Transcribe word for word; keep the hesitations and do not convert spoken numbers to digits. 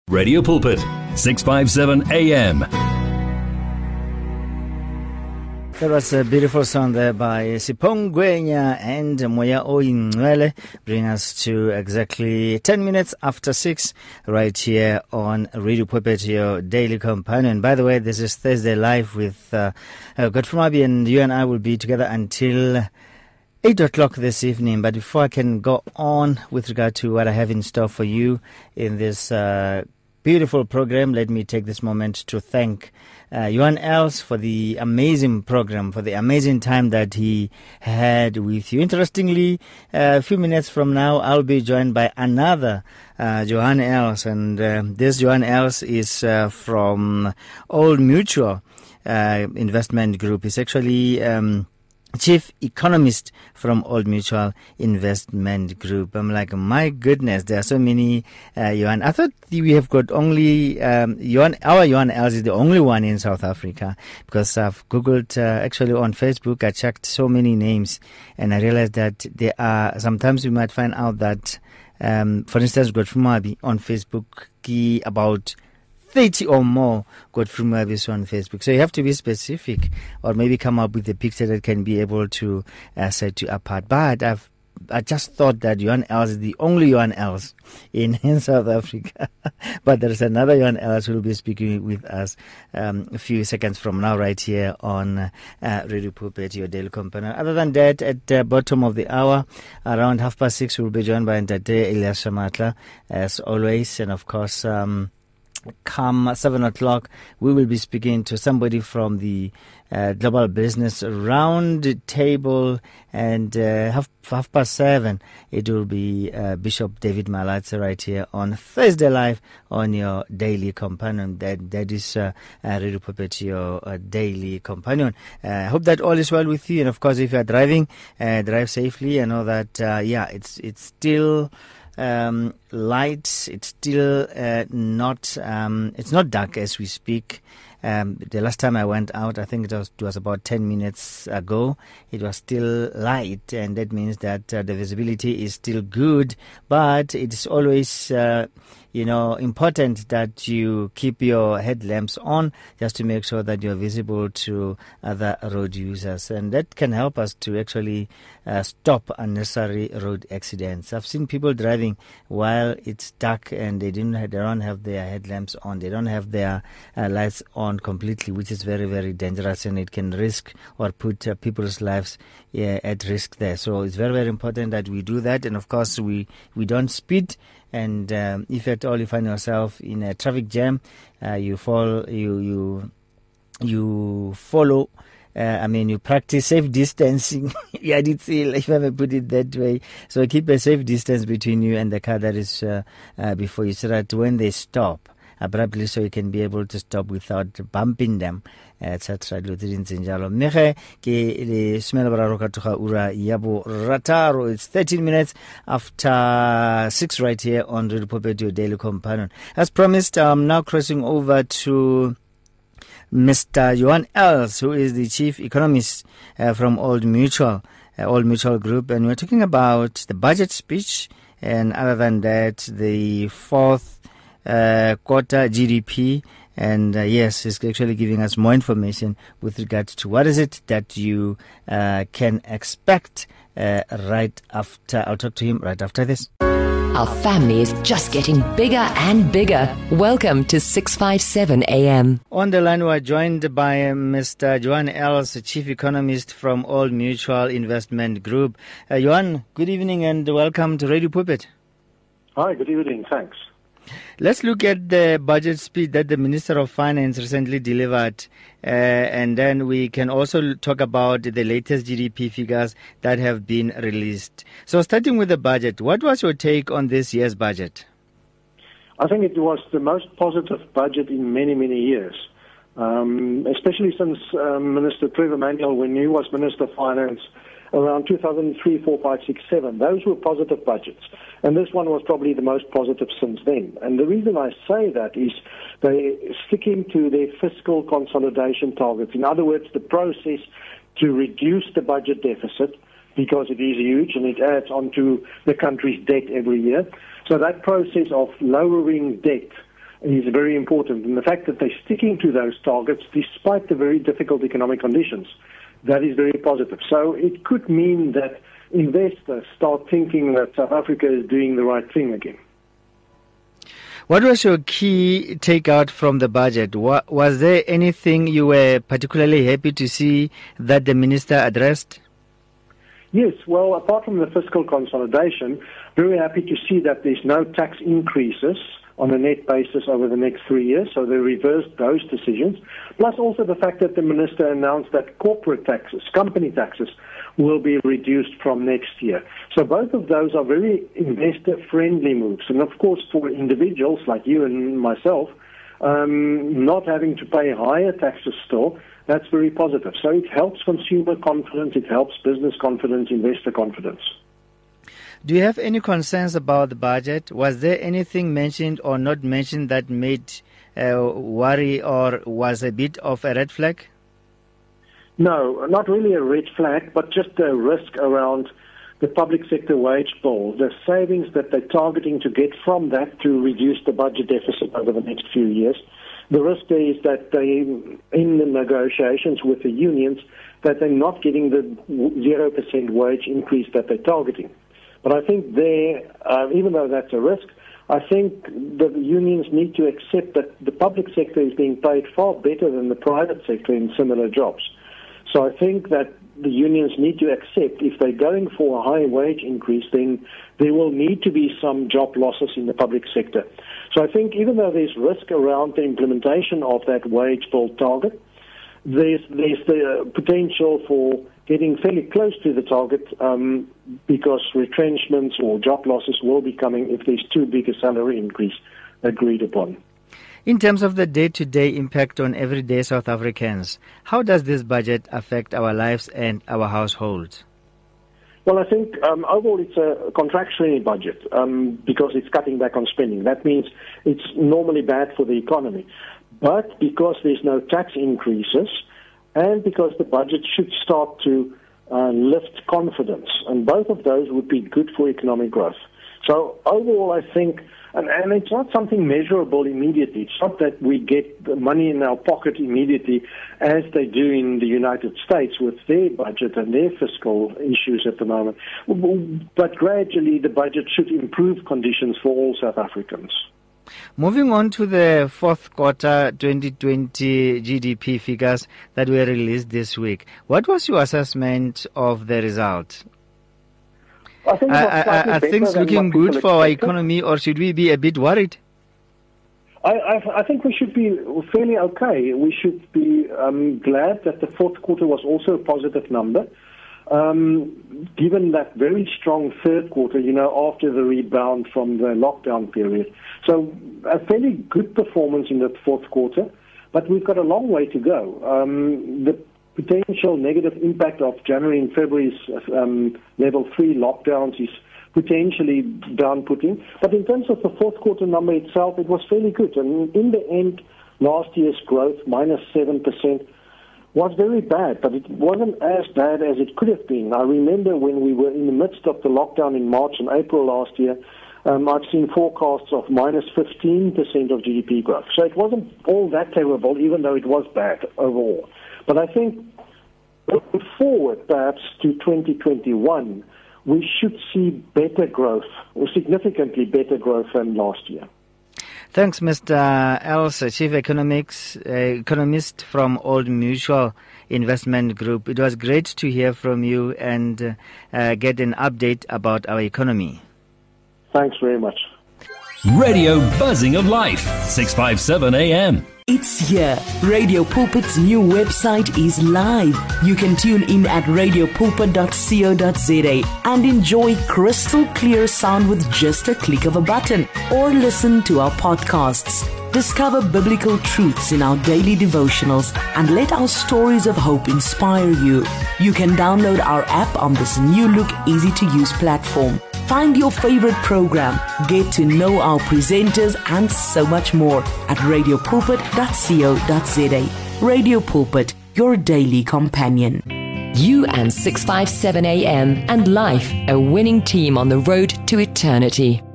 Radio Pulpit, six fifty-seven A M. That was a beautiful song there by Sipho Ngwenya and Moya Oyingcwele, bring us to exactly ten minutes after six right here on Radio Pulpit, your daily companion. By the way, this is Thursday Live with uh, uh, Godfrey Mabi, and you and I will be together until eight o'clock this evening. But before I can go on with regard to what I have in store for you in this uh, beautiful program, let me take this moment to thank Uh, Johan Els for the amazing program, for the amazing time that he had with you. Interestingly, uh, a few minutes from now, I'll be joined by another uh, Johan Els, and uh, this Johan Els is uh, from Old Mutual uh, Investment Group. He's actually um, Chief Economist from Old Mutual Investment Group. I'm like, my goodness, there are so many uh, Johan. I thought we have got only um, Johan, our Johan Els is the only one in South Africa, because I've Googled uh, actually on Facebook. I checked so many names, and I realized that there are, sometimes we might find out that, um, for instance, Godfrey Mabi on Facebook, he about thirty or more Godfrey Mabis on Facebook. So you have to be specific, or maybe come up with a picture that can be able to uh, set you apart. But I've I just thought that Johan Els is the only Johan Els in, in South Africa. But there's another Johan Els who will be speaking with us um, a few seconds from now right here on uh, Radio Pulpit, your daily companion. Other than that, at the bottom of the hour, around half past six, we'll be joined by Ntate Elias Shamatla, as always. And of course, um, come seven o'clock, we will be speaking to somebody from the uh, Global Business Round Table, and uh, half, half past seven, it will be uh, Bishop David Malatse right here on Thursday Live on your daily companion. That that is uh, uh, Radio Pulpit, your uh, daily companion. I uh, hope that all is well with you, and of course, if you are driving, uh, drive safely. I know that uh, yeah, it's it's still Um, light. It's still uh, not. Um, it's not dark as we speak. Um, the last time I went out, I think it was, it was about ten minutes ago. It was still light, and that means that uh, the visibility is still good. But it's always, uh, you know, important that you keep your headlamps on, just to make sure that you're visible to other road users, and that can help us to actually uh, stop unnecessary road accidents. I've seen people driving while it's dark and they didn't have, they don't have their headlamps on, they don't have their uh, lights on completely, which is very, very dangerous, and it can risk or put uh, people's lives yeah, at risk there. So it's very, very important that we do that, and of course we we don't speed. And um, if at all you find yourself in a traffic jam, uh, you fall, you you you follow. Uh, I mean, you practice safe distancing. Yeah, I did see, if I may put it that way. So keep a safe distance between you and the car that is uh, uh, before you, so that when they stop abruptly, so you can be able to stop without bumping them, et cetera. It's thirteen minutes after six right here on Radio Pulpit, your daily companion. As promised, I'm now crossing over to Mister Johan Els, who is the chief economist uh, from Old Mutual, uh, Old Mutual Group, and we're talking about the budget speech, and other than that, the fourth uh, quarter G D P. And uh, yes, he's actually giving us more information with regard to what is it that you uh, can expect uh, right after. I'll talk to him right after this. Our family is just getting bigger and bigger. Welcome to six fifty-seven A M. On the line, we are joined by Mister Johan Els, Chief Economist from Old Mutual Investment Group. Uh, Johan, good evening and welcome to Radio Pulpit. Hi, good evening. Thanks. Let's look at the budget speech that the Minister of Finance recently delivered, uh, and then we can also talk about the latest G D P figures that have been released. So starting with the budget, what was your take on this year's budget? I think it was the most positive budget in many, many years, um, especially since um, Minister Trevor Manuel, when he was Minister of Finance, around two thousand three, four, five, six, seven. Those were positive budgets. And this one was probably the most positive since then. And the reason I say that is they're sticking to their fiscal consolidation targets. In other words, the process to reduce the budget deficit, because it is huge and it adds on to the country's debt every year. So that process of lowering debt is very important. And the fact that they're sticking to those targets despite the very difficult economic conditions, that is very positive. So it could mean that investors start thinking that South Africa is doing the right thing again. What was your key takeout from the budget? Was there anything you were particularly happy to see that the minister addressed? Yes, well, apart from the fiscal consolidation, very happy to see that there's no tax increases on a net basis over the next three years, so they reversed those decisions. Plus also the fact that the minister announced that corporate taxes, company taxes, will be reduced from next year. So both of those are very investor-friendly moves. And of course, for individuals like you and myself, um, not having to pay higher taxes still, that's very positive. So it helps consumer confidence, it helps business confidence, investor confidence. Do you have any concerns about the budget? Was there anything mentioned or not mentioned that made uh, worry or was a bit of a red flag? No, not really a red flag, but just a risk around the public sector wage bill, the savings that they're targeting to get from that to reduce the budget deficit over the next few years. The risk there is that they, in the negotiations with the unions, that they're not getting the zero percent wage increase that they're targeting. But I think there, uh, even though that's a risk, I think the unions need to accept that the public sector is being paid far better than the private sector in similar jobs. So I think that the unions need to accept if they're going for a high wage increase, then there will need to be some job losses in the public sector. So I think even though there's risk around the implementation of that wage bill target, there's, there's the potential for getting fairly close to the target um, because retrenchments or job losses will be coming if there's too big a salary increase agreed upon. In terms of the day-to-day impact on everyday South Africans, how does this budget affect our lives and our households? Well, I think um, overall it's a contractionary budget um, because it's cutting back on spending. That means it's normally bad for the economy. But because there's no tax increases and because the budget should start to uh, lift confidence, and both of those would be good for economic growth. So overall, I think, and, and it's not something measurable immediately. It's not that we get the money in our pocket immediately as they do in the United States with their budget and their fiscal issues at the moment. But gradually, the budget should improve conditions for all South Africans. Moving on to the fourth quarter twenty twenty G D P figures that were released this week, what was your assessment of the result? I think are, are things looking good for our economy, or should we be a bit worried? I, I, I think we should be fairly okay. We should be um, glad that the fourth quarter was also a positive number, um, given that very strong third quarter, you know, after the rebound from the lockdown period. So a fairly good performance in the fourth quarter, but we've got a long way to go. Um, the potential negative impact of January and February's um, level three lockdowns is potentially down-putting. But in terms of the fourth quarter number itself, it was fairly good. And in the end, last year's growth, minus seven percent, was very bad, but it wasn't as bad as it could have been. I remember when we were in the midst of the lockdown in March and April last year, um, I've seen forecasts of minus fifteen percent of G D P growth. So it wasn't all that terrible, even though it was bad overall. But I think looking forward, perhaps, to twenty twenty-one, we should see better growth, or significantly better growth than last year. Thanks, Mister Els, Chief Economics, uh, Economist from Old Mutual Investment Group. It was great to hear from you and uh, uh, get an update about our economy. Thanks very much. Radio Buzzing of Life, six fifty-seven A M. It's here. Radio Pulpit's new website is live. You can tune in at radio pulpit dot co dot za and enjoy crystal clear sound with just a click of a button, or listen to our podcasts. Discover biblical truths in our daily devotionals and let our stories of hope inspire you. You can download our app on this new look, easy to use platform. Find your favorite program, get to know our presenters, and so much more at radio pulpit dot co dot za. Radio Pulpit, your daily companion. You and six fifty-seven A M and Life, a winning team on the road to eternity.